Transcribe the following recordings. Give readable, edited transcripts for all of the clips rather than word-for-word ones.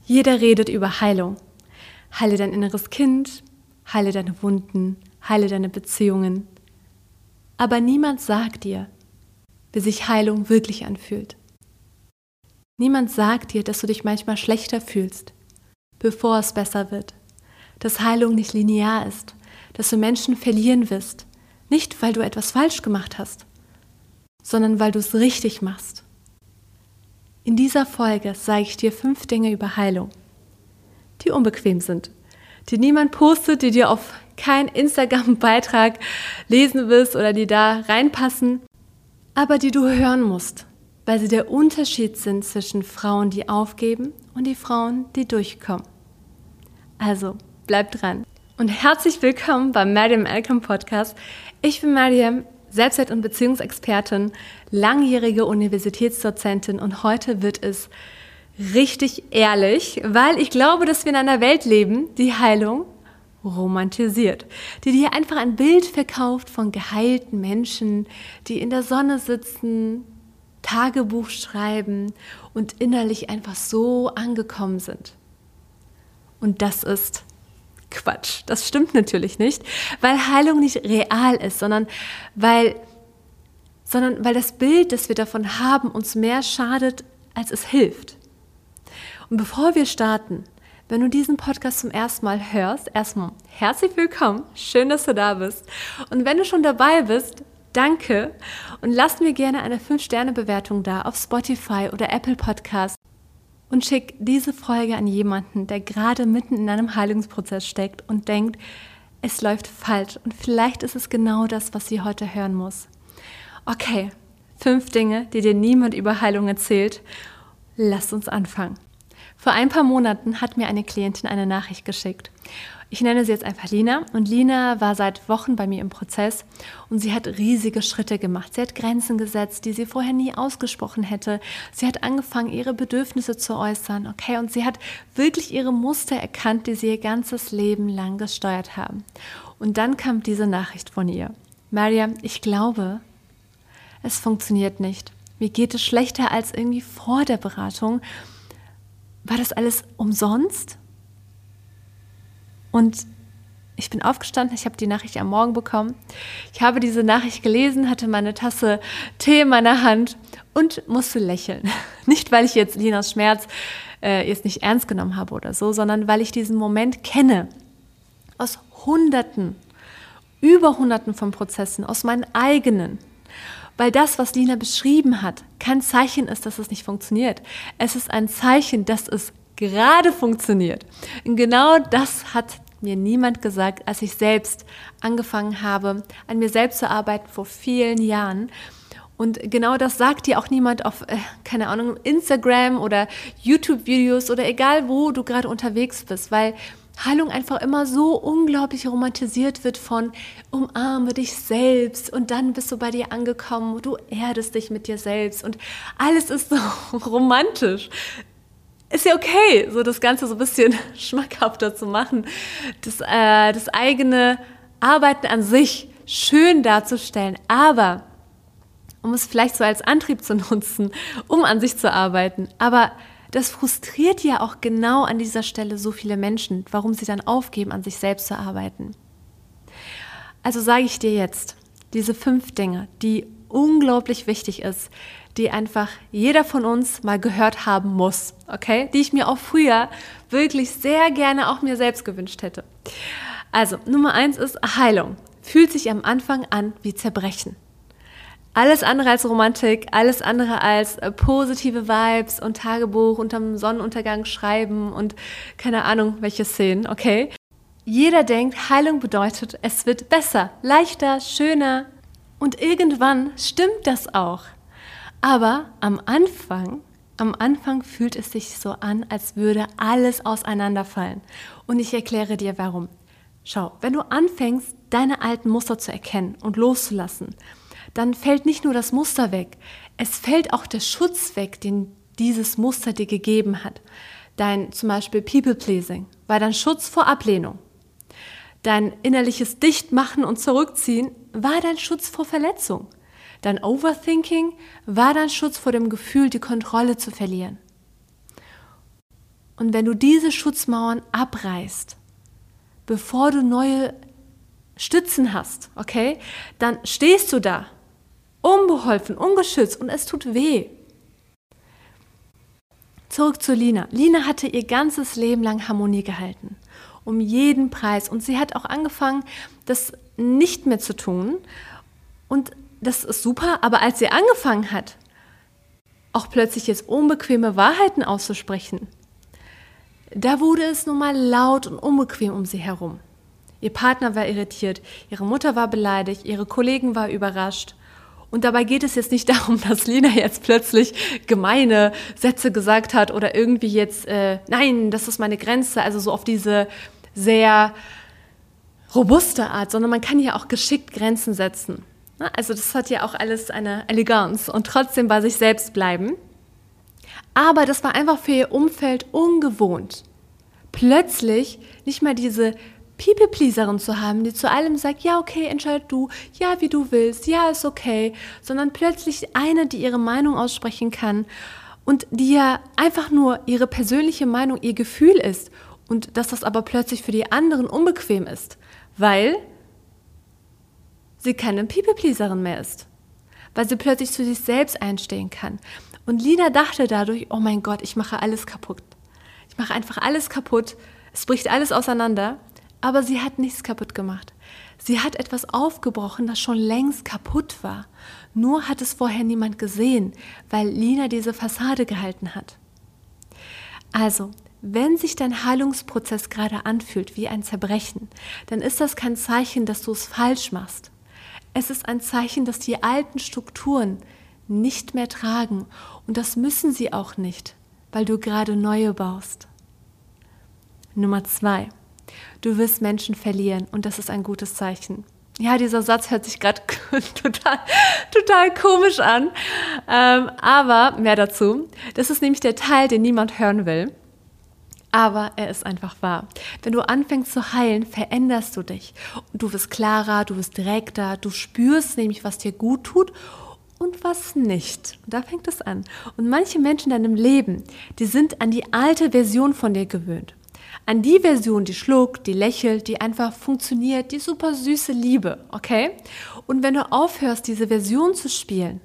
Jeder redet über Heilung. Heile dein inneres Kind, heile deine Wunden, heile deine Beziehungen. Aber niemand sagt dir, wie sich Heilung wirklich anfühlt. Niemand sagt dir, dass du dich manchmal schlechter fühlst, bevor es besser wird. Dass Heilung nicht linear ist, dass du Menschen verlieren wirst. Nicht, weil du etwas falsch gemacht hast, sondern weil du es richtig machst. In dieser Folge sage ich dir 5 Dinge über Heilung, die unbequem sind, die niemand postet, die dir auf keinen Instagram-Beitrag lesen wirst oder die da reinpassen, aber die du hören musst, weil sie der Unterschied sind zwischen Frauen, die aufgeben und die Frauen, die durchkommen. Also, bleib dran. Und herzlich willkommen beim Mariam Malcolm Podcast. Ich bin Mariam, Selbstwert- und Beziehungsexpertin, langjährige Universitätsdozentin und heute wird es richtig ehrlich, weil ich glaube, dass wir in einer Welt leben, die Heilung romantisiert, die dir einfach ein Bild verkauft von geheilten Menschen, die in der Sonne sitzen, Tagebuch schreiben und innerlich einfach so angekommen sind. Und das ist Quatsch. Das stimmt natürlich nicht, weil Heilung nicht real ist, sondern weil das Bild, das wir davon haben, uns mehr schadet, als es hilft. Und bevor wir starten, wenn du diesen Podcast zum ersten Mal hörst, erstmal herzlich willkommen, schön, dass du da bist. Und wenn du schon dabei bist, danke und lass mir gerne eine 5-Sterne-Bewertung da auf Spotify oder Apple Podcast. Und schick diese Folge an jemanden, der gerade mitten in einem Heilungsprozess steckt und denkt, es läuft falsch und vielleicht ist es genau das, was sie heute hören muss. Okay, 5 Dinge, die dir niemand über Heilung erzählt. Lasst uns anfangen. Vor ein paar Monaten hat mir eine Klientin eine Nachricht geschickt. Ich nenne sie jetzt einfach Lina und Lina war seit Wochen bei mir im Prozess und sie hat riesige Schritte gemacht. Sie hat Grenzen gesetzt, die sie vorher nie ausgesprochen hätte. Sie hat angefangen, ihre Bedürfnisse zu äußern, okay? Und sie hat wirklich ihre Muster erkannt, die sie ihr ganzes Leben lang gesteuert haben. Und dann kam diese Nachricht von ihr. Mariam, ich glaube, es funktioniert nicht. Mir geht es schlechter als irgendwie vor der Beratung. War das alles umsonst? Und ich bin aufgestanden, ich habe die Nachricht am Morgen bekommen. Ich habe diese Nachricht gelesen, hatte meine Tasse Tee in meiner Hand und musste lächeln. Nicht, weil ich jetzt Linas Schmerz jetzt nicht ernst genommen habe oder so, sondern weil ich diesen Moment kenne. Aus über Hunderten von Prozessen, aus meinen eigenen. Weil das, was Lina beschrieben hat, kein Zeichen ist, dass es nicht funktioniert. Es ist ein Zeichen, dass es gerade funktioniert. Und genau das hat mir niemand gesagt, als ich selbst angefangen habe, an mir selbst zu arbeiten vor vielen Jahren. Und genau das sagt dir auch niemand auf, keine Ahnung, Instagram oder YouTube-Videos oder egal, wo du gerade unterwegs bist, weil Heilung einfach immer so unglaublich romantisiert wird von umarme dich selbst und dann bist du bei dir angekommen, du erdest dich mit dir selbst und alles ist so romantisch. Ist ja okay, so das Ganze so ein bisschen schmackhafter zu machen, das eigene Arbeiten an sich schön darzustellen, aber um es vielleicht so als Antrieb zu nutzen, um an sich zu arbeiten, aber das frustriert ja auch genau an dieser Stelle so viele Menschen, warum sie dann aufgeben, an sich selbst zu arbeiten. Also sage ich dir jetzt, diese 5 Dinge, die unglaublich wichtig ist, die einfach jeder von uns mal gehört haben muss, okay? Die ich mir auch früher wirklich sehr gerne auch mir selbst gewünscht hätte. Also, Nummer 1 ist Heilung. Fühlt sich am Anfang an wie Zerbrechen. Alles andere als Romantik, alles andere als positive Vibes und Tagebuch unterm Sonnenuntergang schreiben und keine Ahnung, welche Szenen, okay? Jeder denkt, Heilung bedeutet, es wird besser, leichter, schöner und irgendwann stimmt das auch. Aber am Anfang fühlt es sich so an, als würde alles auseinanderfallen. Und ich erkläre dir, warum. Schau, wenn du anfängst, deine alten Muster zu erkennen und loszulassen, dann fällt nicht nur das Muster weg, es fällt auch der Schutz weg, den dieses Muster dir gegeben hat. Dein zum Beispiel People-Pleasing war dein Schutz vor Ablehnung. Dein innerliches Dichtmachen und Zurückziehen war dein Schutz vor Verletzung. Dein Overthinking war dein Schutz vor dem Gefühl, die Kontrolle zu verlieren. Und wenn du diese Schutzmauern abreißt, bevor du neue Stützen hast, okay, dann stehst du da, unbeholfen, ungeschützt und es tut weh. Zurück zu Lina. Lina hatte ihr ganzes Leben lang Harmonie gehalten, um jeden Preis. Und sie hat auch angefangen, das nicht mehr zu tun. Und das ist super, aber als sie angefangen hat, auch plötzlich jetzt unbequeme Wahrheiten auszusprechen, da wurde es nun mal laut und unbequem um sie herum. Ihr Partner war irritiert, ihre Mutter war beleidigt, ihre Kollegen waren überrascht. Und dabei geht es jetzt nicht darum, dass Lina jetzt plötzlich gemeine Sätze gesagt hat oder irgendwie jetzt, nein, das ist meine Grenze, also so auf diese sehr robuste Art, sondern man kann ja auch geschickt Grenzen setzen. Also das hat ja auch alles eine Eleganz und trotzdem bei sich selbst bleiben. Aber das war einfach für ihr Umfeld ungewohnt. Plötzlich nicht mal diese People-Pleaserin zu haben, die zu allem sagt, ja okay, entscheid du, ja wie du willst, ja ist okay, sondern plötzlich eine, die ihre Meinung aussprechen kann und die ja einfach nur ihre persönliche Meinung, ihr Gefühl ist und dass das aber plötzlich für die anderen unbequem ist, weil sie keine People-Pleaserin mehr ist, weil sie plötzlich zu sich selbst einstehen kann. Und Lina dachte dadurch, oh mein Gott, ich mache alles kaputt. Ich mache einfach alles kaputt, es bricht alles auseinander, aber sie hat nichts kaputt gemacht. Sie hat etwas aufgebrochen, das schon längst kaputt war. Nur hat es vorher niemand gesehen, weil Lina diese Fassade gehalten hat. Also, wenn sich dein Heilungsprozess gerade anfühlt wie ein Zerbrechen, dann ist das kein Zeichen, dass du es falsch machst. Es ist ein Zeichen, dass die alten Strukturen nicht mehr tragen und das müssen sie auch nicht, weil du gerade neue baust. Nummer 2. Du wirst Menschen verlieren und das ist ein gutes Zeichen. Ja, dieser Satz hört sich gerade total komisch an, aber mehr dazu. Das ist nämlich der Teil, den niemand hören will. Aber er ist einfach wahr. Wenn du anfängst zu heilen, veränderst du dich. Und du wirst klarer, du wirst direkter, du spürst nämlich, was dir gut tut und was nicht. Und da fängt es an. Und manche Menschen in deinem Leben, die sind an die alte Version von dir gewöhnt. An die Version, die schluckt, die lächelt, die einfach funktioniert, die super süße Liebe, okay? Und wenn du aufhörst, diese Version zu spielen,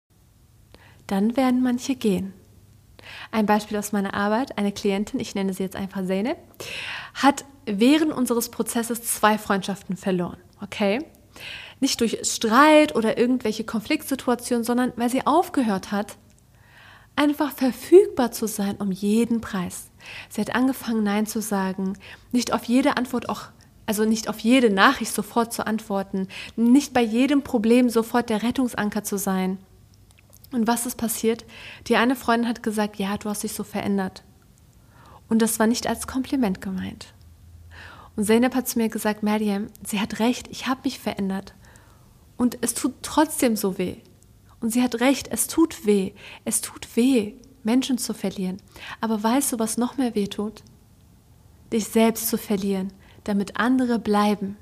dann werden manche gehen. Ein Beispiel aus meiner Arbeit, eine Klientin, ich nenne sie jetzt einfach Zeynep, hat während unseres Prozesses 2 Freundschaften verloren, okay? Nicht durch Streit oder irgendwelche Konfliktsituationen, sondern weil sie aufgehört hat, einfach verfügbar zu sein um jeden Preis. Sie hat angefangen, Nein zu sagen, nicht auf jede Antwort nicht auf jede Nachricht sofort zu antworten, nicht bei jedem Problem sofort der Rettungsanker zu sein. Und was ist passiert? Die eine Freundin hat gesagt, ja, du hast dich so verändert. Und das war nicht als Kompliment gemeint. Und Zeynep hat zu mir gesagt, Maryam, sie hat recht, ich habe mich verändert. Und es tut trotzdem so weh. Und sie hat recht, es tut weh. Es tut weh, Menschen zu verlieren. Aber weißt du, was noch mehr weh tut? Dich selbst zu verlieren, damit andere bleiben.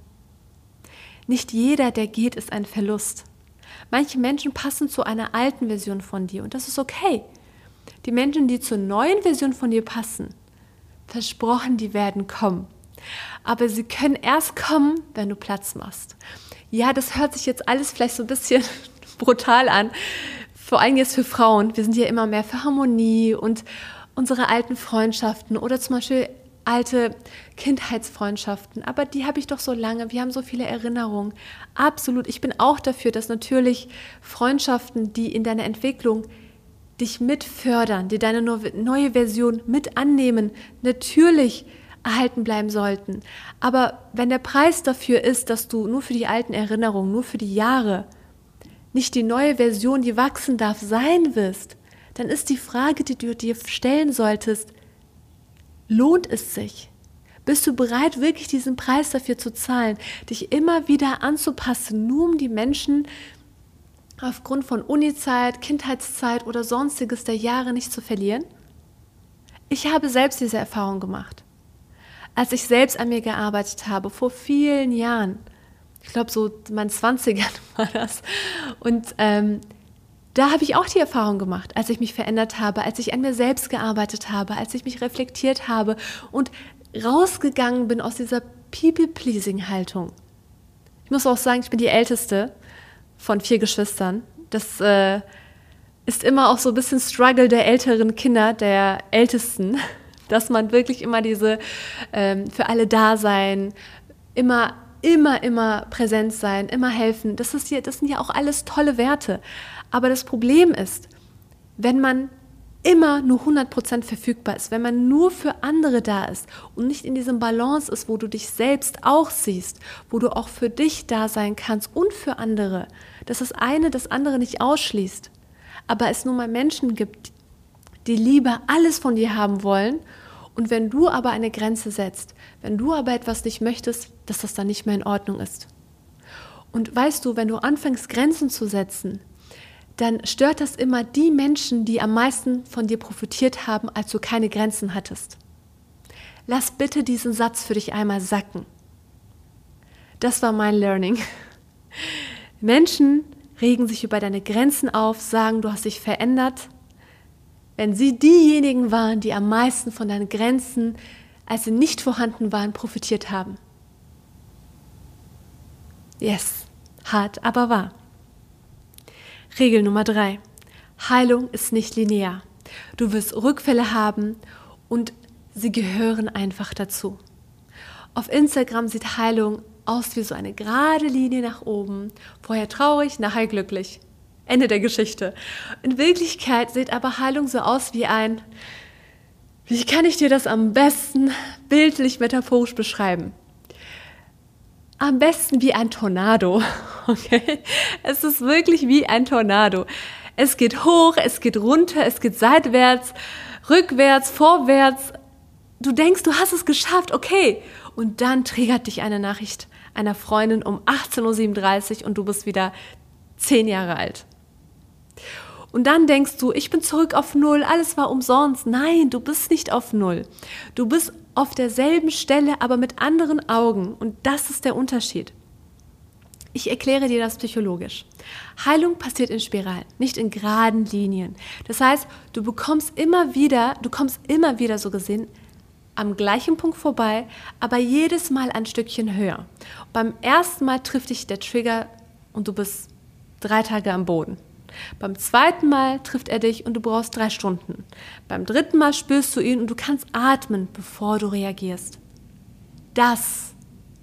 Nicht jeder, der geht, ist ein Verlust. Manche Menschen passen zu einer alten Version von dir und das ist okay. Die Menschen, die zur neuen Version von dir passen, versprochen, die werden kommen. Aber sie können erst kommen, wenn du Platz machst. Ja, das hört sich jetzt alles vielleicht so ein bisschen brutal an, vor allem jetzt für Frauen. Wir sind ja immer mehr für Harmonie und unsere alten Freundschaften oder zum Beispiel alte Kindheitsfreundschaften, aber die habe ich doch so lange, wir haben so viele Erinnerungen. Absolut, ich bin auch dafür, dass natürlich Freundschaften, die in deiner Entwicklung dich mit fördern, die deine neue Version mit annehmen, natürlich erhalten bleiben sollten. Aber wenn der Preis dafür ist, dass du nur für die alten Erinnerungen, nur für die Jahre nicht die neue Version, die wachsen darf, sein wirst, dann ist die Frage, die du dir stellen solltest, lohnt es sich? Bist du bereit, wirklich diesen Preis dafür zu zahlen, dich immer wieder anzupassen, nur um die Menschen aufgrund von Unizeit, Kindheitszeit oder sonstiges der Jahre nicht zu verlieren? Ich habe selbst diese Erfahrung gemacht. Als ich selbst an mir gearbeitet habe, vor vielen Jahren, ich glaube so in meinen 20ern war das, und da habe ich auch die Erfahrung gemacht, als ich mich verändert habe, als ich an mir selbst gearbeitet habe, als ich mich reflektiert habe und rausgegangen bin aus dieser People-Pleasing-Haltung. Ich muss auch sagen, ich bin die Älteste von 4 Geschwistern. Das ist immer auch so ein bisschen Struggle der älteren Kinder, der Ältesten, dass man wirklich immer diese für alle da sein, immer präsent sein, immer helfen. Das sind ja auch alles tolle Werte. Aber das Problem ist, wenn man immer nur 100% verfügbar ist, wenn man nur für andere da ist und nicht in diesem Balance ist, wo du dich selbst auch siehst, wo du auch für dich da sein kannst und für andere, dass das eine das andere nicht ausschließt, aber es nun mal Menschen gibt, die lieber alles von dir haben wollen, und wenn du aber eine Grenze setzt, wenn du aber etwas nicht möchtest, dass das dann nicht mehr in Ordnung ist. Und weißt du, wenn du anfängst, Grenzen zu setzen, dann stört das immer die Menschen, die am meisten von dir profitiert haben, als du keine Grenzen hattest. Lass bitte diesen Satz für dich einmal sacken. Das war mein Learning. Menschen regen sich über deine Grenzen auf, sagen, du hast dich verändert, wenn sie diejenigen waren, die am meisten von deinen Grenzen, als sie nicht vorhanden waren, profitiert haben. Yes, hart, aber wahr. Regel Nummer 3. Heilung ist nicht linear. Du wirst Rückfälle haben und sie gehören einfach dazu. Auf Instagram sieht Heilung aus wie so eine gerade Linie nach oben. Vorher traurig, nachher glücklich. Ende der Geschichte. In Wirklichkeit sieht aber Heilung so aus wie wie kann ich dir das am besten bildlich, metaphorisch beschreiben? Am besten wie ein Tornado. Okay? Es ist wirklich wie ein Tornado. Es geht hoch, es geht runter, es geht seitwärts, rückwärts, vorwärts. Du denkst, du hast es geschafft, okay. Und dann triggert dich eine Nachricht einer Freundin um 18:37 Uhr und du bist wieder 10 Jahre alt. Und dann denkst du, ich bin zurück auf Null, alles war umsonst. Nein, du bist nicht auf Null. Du bist auf derselben Stelle, aber mit anderen Augen. Und das ist der Unterschied. Ich erkläre dir das psychologisch. Heilung passiert in Spiralen, nicht in geraden Linien. Das heißt, du kommst immer wieder so gesehen am gleichen Punkt vorbei, aber jedes Mal ein Stückchen höher. Beim ersten Mal trifft dich der Trigger und du bist 3 Tage am Boden. Beim zweiten Mal trifft er dich und du brauchst 3 Stunden. Beim dritten Mal spürst du ihn und du kannst atmen, bevor du reagierst. Das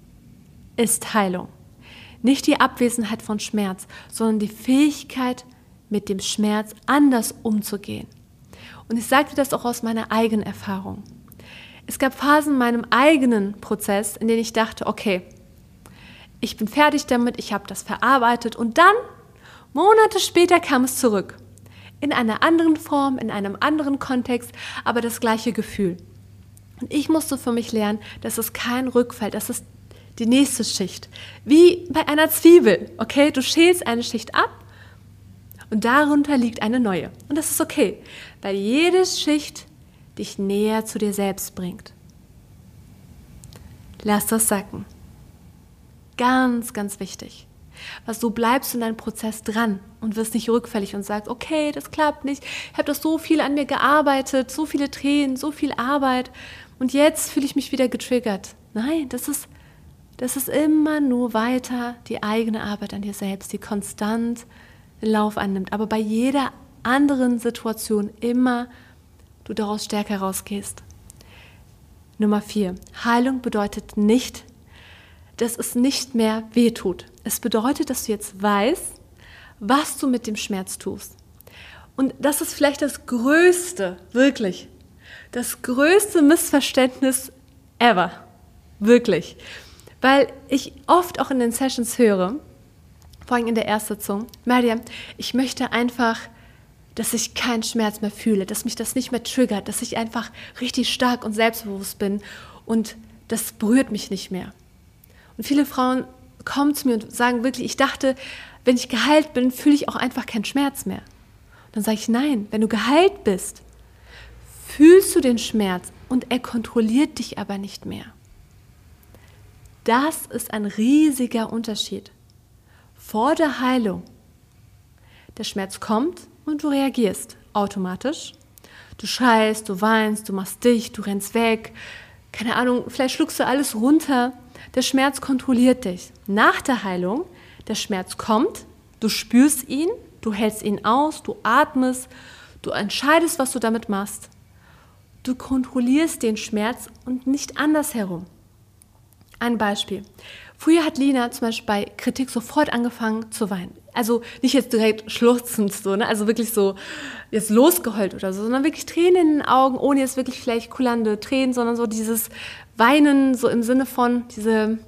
ist Heilung. Nicht die Abwesenheit von Schmerz, sondern die Fähigkeit, mit dem Schmerz anders umzugehen. Und ich sage dir das auch aus meiner eigenen Erfahrung. Es gab Phasen in meinem eigenen Prozess, in denen ich dachte, okay, ich bin fertig damit, ich habe das verarbeitet und dann, Monate später kam es zurück. In einer anderen Form, in einem anderen Kontext, aber das gleiche Gefühl. Und ich musste für mich lernen, dass es kein Rückfall, das ist die nächste Schicht. Wie bei einer Zwiebel, okay? Du schälst eine Schicht ab und darunter liegt eine neue. Und das ist okay, weil jede Schicht dich näher zu dir selbst bringt. Lass das sacken. Ganz, ganz wichtig. Weil so bleibst du in deinem Prozess dran und wirst nicht rückfällig und sagst, okay, das klappt nicht, ich habe doch so viel an mir gearbeitet, so viele Tränen, so viel Arbeit und jetzt fühle ich mich wieder getriggert. Nein, das ist immer nur weiter die eigene Arbeit an dir selbst, die konstant den Lauf annimmt, aber bei jeder anderen Situation immer du daraus stärker rausgehst. Nummer 4. Heilung bedeutet nicht, dass es nicht mehr wehtut. Es bedeutet, dass du jetzt weißt, was du mit dem Schmerz tust. Und das ist vielleicht das größte, wirklich, das größte Missverständnis ever. Wirklich. Weil ich oft auch in den Sessions höre, vor allem in der Erstsitzung, Mariam, ich möchte einfach, dass ich keinen Schmerz mehr fühle, dass mich das nicht mehr triggert, dass ich einfach richtig stark und selbstbewusst bin und das berührt mich nicht mehr. Und viele Frauen kommen zu mir und sagen wirklich, ich dachte, wenn ich geheilt bin, fühle ich auch einfach keinen Schmerz mehr. Und dann sage ich, nein, wenn du geheilt bist, fühlst du den Schmerz und er kontrolliert dich aber nicht mehr. Das ist ein riesiger Unterschied. Vor der Heilung Der Schmerz kommt und du reagierst automatisch. Du schreist, du weinst, du machst dicht, du rennst weg. Keine Ahnung, vielleicht schluckst du alles runter. Der Schmerz kontrolliert dich. Nach der Heilung, der Schmerz kommt, du spürst ihn, du hältst ihn aus, du atmest, du entscheidest, was du damit machst. Du kontrollierst den Schmerz und nicht andersherum. Ein Beispiel. Früher hat Lina zum Beispiel bei Kritik sofort angefangen zu weinen. Also nicht jetzt direkt schluchzend, so, ne? Also wirklich so jetzt losgeheult oder so, sondern wirklich Tränen in den Augen, ohne jetzt wirklich vielleicht kullernde Tränen, sondern so dieses Weinen, so im Sinne von diese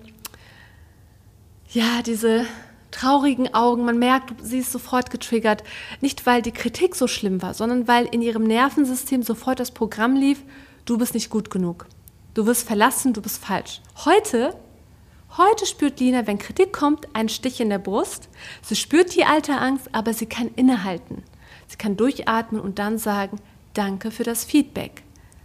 traurigen Augen. Man merkt, sie ist sofort getriggert. Nicht, weil die Kritik so schlimm war, sondern weil in ihrem Nervensystem sofort das Programm lief, du bist nicht gut genug. Du wirst verlassen, du bist falsch. Heute spürt Lina, wenn Kritik kommt, einen Stich in der Brust. Sie spürt die alte Angst, aber sie kann innehalten. Sie kann durchatmen und dann sagen, danke für das Feedback.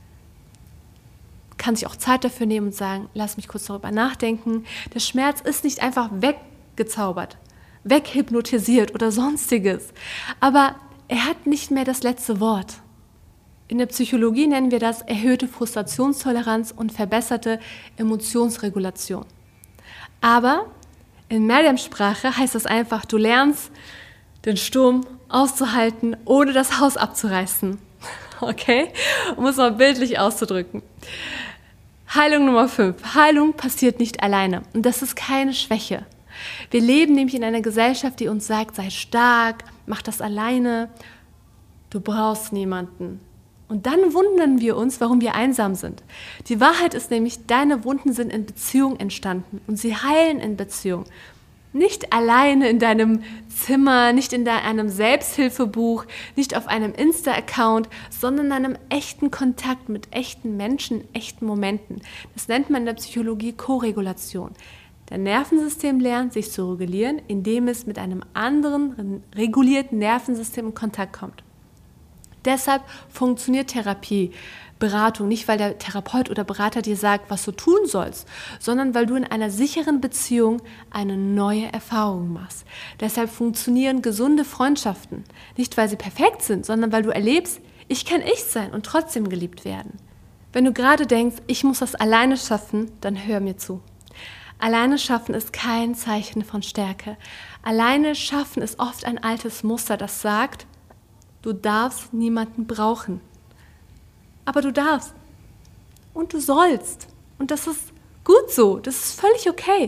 Kann sich auch Zeit dafür nehmen und sagen, lass mich kurz darüber nachdenken. Der Schmerz ist nicht einfach weggezaubert, weghypnotisiert oder sonstiges. Aber er hat nicht mehr das letzte Wort. In der Psychologie nennen wir das erhöhte Frustrationstoleranz und verbesserte Emotionsregulation. Aber in Mediumsprache heißt das einfach, du lernst, den Sturm auszuhalten, ohne das Haus abzureißen. Okay? Um es mal bildlich auszudrücken. Heilung Nummer 5. Heilung passiert nicht alleine. Und das ist keine Schwäche. Wir leben nämlich in einer Gesellschaft, die uns sagt, sei stark, mach das alleine. Du brauchst niemanden. Und dann wundern wir uns, warum wir einsam sind. Die Wahrheit ist nämlich, deine Wunden sind in Beziehung entstanden und sie heilen in Beziehung. Nicht alleine in deinem Zimmer, nicht in einem Selbsthilfebuch, nicht auf einem Insta-Account, sondern in einem echten Kontakt mit echten Menschen, echten Momenten. Das nennt man in der Psychologie Koregulation. Dein Nervensystem lernt, sich zu regulieren, indem es mit einem anderen regulierten Nervensystem in Kontakt kommt. Deshalb funktioniert Therapie, Beratung, nicht weil der Therapeut oder Berater dir sagt, was du tun sollst, sondern weil du in einer sicheren Beziehung eine neue Erfahrung machst. Deshalb funktionieren gesunde Freundschaften, nicht weil sie perfekt sind, sondern weil du erlebst, ich kann ich sein und trotzdem geliebt werden. Wenn du gerade denkst, ich muss das alleine schaffen, dann hör mir zu. Alleine schaffen ist kein Zeichen von Stärke. Alleine schaffen ist oft ein altes Muster, das sagt, du darfst niemanden brauchen. Aber du darfst. Und du sollst. Und das ist gut so. Das ist völlig okay.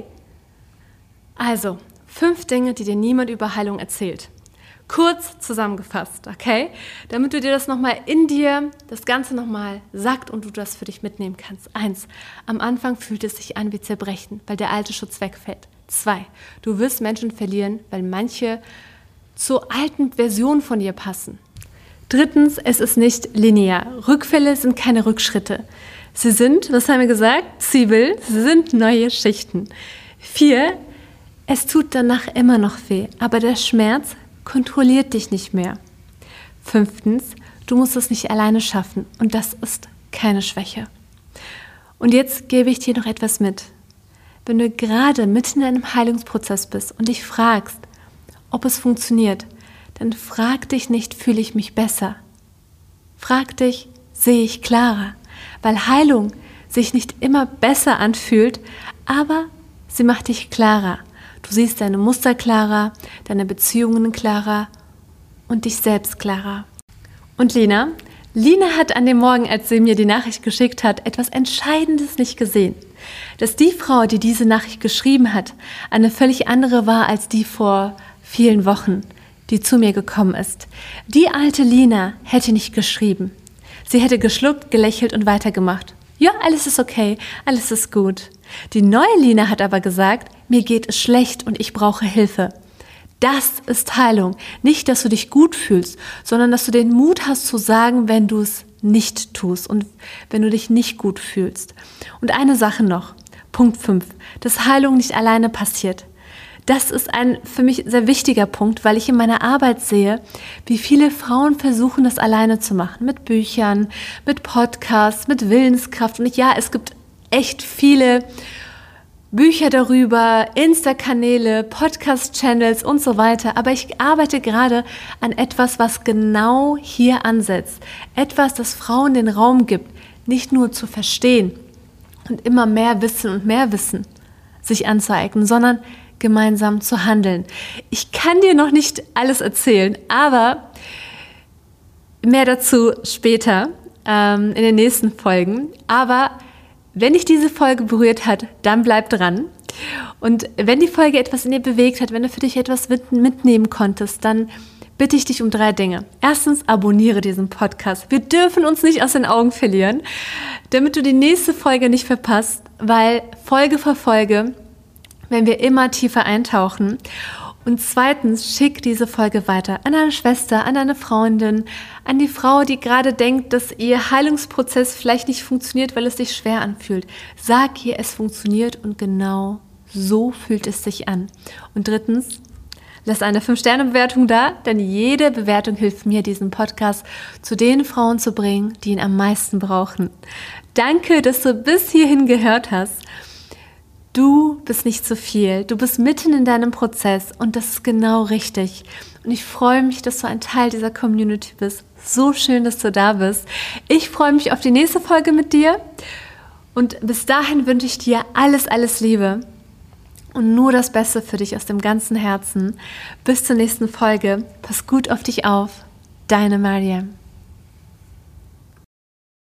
Also, 5 Dinge, die dir niemand über Heilung erzählt. Kurz zusammengefasst, okay? Damit du dir das nochmal in dir, das Ganze nochmal sagt und du das für dich mitnehmen kannst. 1. Am Anfang fühlt es sich an wie Zerbrechen, weil der alte Schutz wegfällt. 2. Du wirst Menschen verlieren, weil manche zur alten Version von dir passen. 3. Es ist nicht linear. Rückfälle sind keine Rückschritte. Sie sind, was haben wir gesagt? Sie sind neue Schichten. 4. Es tut danach immer noch weh, aber der Schmerz kontrolliert dich nicht mehr. 5. Du musst es nicht alleine schaffen und das ist keine Schwäche. Und jetzt gebe ich dir noch etwas mit. Wenn du gerade mitten in einem Heilungsprozess bist und dich fragst, ob es funktioniert, dann frag dich nicht, fühle ich mich besser? Frag dich, sehe ich klarer? Weil Heilung sich nicht immer besser anfühlt, aber sie macht dich klarer. Du siehst deine Muster klarer, deine Beziehungen klarer und dich selbst klarer. Und Lina hat an dem Morgen, als sie mir die Nachricht geschickt hat, etwas Entscheidendes nicht gesehen. Dass die Frau, die diese Nachricht geschrieben hat, eine völlig andere war als die vor vielen Wochen, die zu mir gekommen ist. Die alte Lina hätte nicht geschrieben. Sie hätte geschluckt, gelächelt und weitergemacht. Ja, alles ist okay, alles ist gut. Die neue Lina hat aber gesagt, mir geht es schlecht und ich brauche Hilfe. Das ist Heilung. Nicht, dass du dich gut fühlst, sondern dass du den Mut hast zu sagen, wenn du es nicht tust und wenn du dich nicht gut fühlst. Und eine Sache noch, Punkt 5, dass Heilung nicht alleine passiert. Das ist ein für mich sehr wichtiger Punkt, weil ich in meiner Arbeit sehe, wie viele Frauen versuchen, das alleine zu machen. Mit Büchern, mit Podcasts, mit Willenskraft. Und ja, es gibt echt viele Bücher darüber, Insta-Kanäle, Podcast-Channels und so weiter. Aber ich arbeite gerade an etwas, was genau hier ansetzt. Etwas, das Frauen den Raum gibt, nicht nur zu verstehen und immer mehr Wissen sich anzueignen, sondern gemeinsam zu handeln. Ich kann dir noch nicht alles erzählen, aber mehr dazu später in den nächsten Folgen. Aber wenn dich diese Folge berührt hat, dann bleib dran. Und wenn die Folge etwas in dir bewegt hat, wenn du für dich etwas mitnehmen konntest, dann bitte ich dich um 3 Dinge. Erstens, abonniere diesen Podcast. Wir dürfen uns nicht aus den Augen verlieren, damit du die nächste Folge nicht verpasst, weil Folge für Folge werden wir immer tiefer eintauchen. Und zweitens, schick diese Folge weiter an deine Schwester, an deine Freundin, an die Frau, die gerade denkt, dass ihr Heilungsprozess vielleicht nicht funktioniert, weil es sich schwer anfühlt. Sag ihr, es funktioniert und genau so fühlt es sich an. Und drittens, lass eine 5-Sterne-Bewertung da, denn jede Bewertung hilft mir, diesen Podcast zu den Frauen zu bringen, die ihn am meisten brauchen. Danke, dass du bis hierhin gehört hast. Du bist nicht zu viel, du bist mitten in deinem Prozess und das ist genau richtig. Und ich freue mich, dass du ein Teil dieser Community bist. So schön, dass du da bist. Ich freue mich auf die nächste Folge mit dir und bis dahin wünsche ich dir alles, alles Liebe und nur das Beste für dich aus dem ganzen Herzen. Bis zur nächsten Folge. Pass gut auf dich auf. Deine Mariam.